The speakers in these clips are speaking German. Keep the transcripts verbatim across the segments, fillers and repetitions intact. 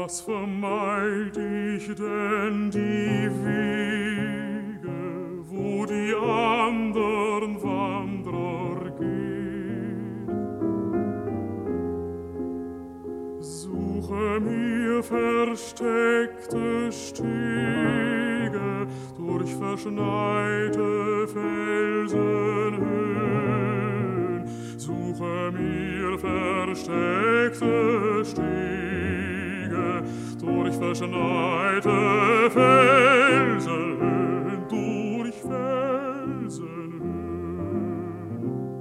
Was vermeid ich denn die Wege, wo die andern Wanderer gehen? Suche mir versteckte Stege durch verschneite Felsenhöhen. Suche mir versteckte Stege durch verschneite Felsenhöhen, durch Felsenhöhen.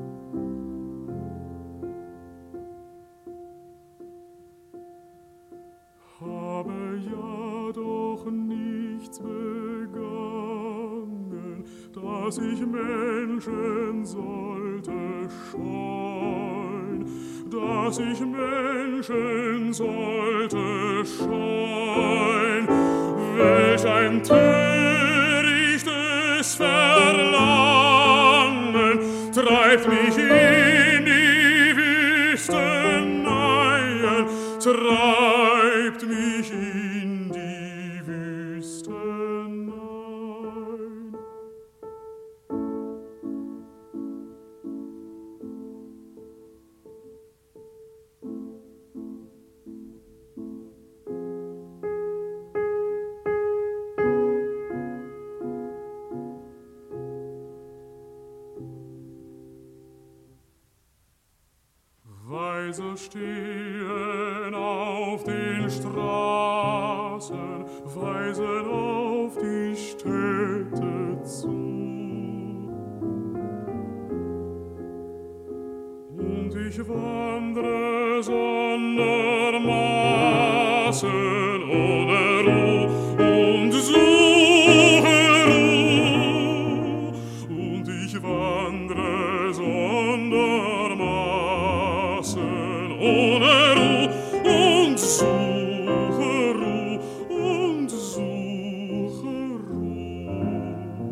Habe ja doch nichts begangen, dass ich Menschen sollte scheuen, dass ich Menschen sollte scheuen. Welch ein törichtes Verlangen treibt mich in die Wüsteneien, treibt mich in die Wüsteneien. Weise stehen auf den Straßen, weisen auf die Städte zu. Und ich wandre sondermaßen ohne Ruhe und suche Ruhe. Und ich wandre sondermaßen ohne Ruhe und suche Ruhe und suche Ruhe.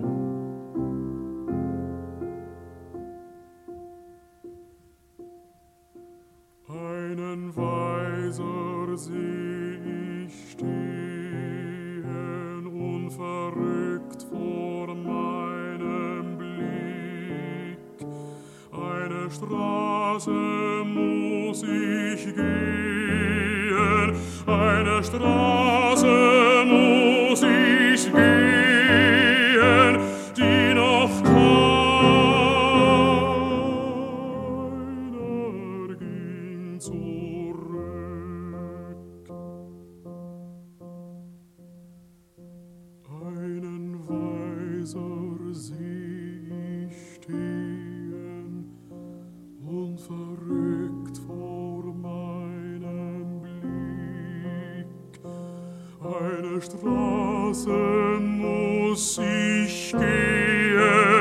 Einen Weiser seh ich stehen, unverrückt vor meinem Blick. Eine Straße muss ich gehen, eine Straße muss ich gehen, die noch keiner ging zurück. Einen Weiser seh ich stehen, unverrückt vor meinem Blick. Eine Straße muss ich gehen,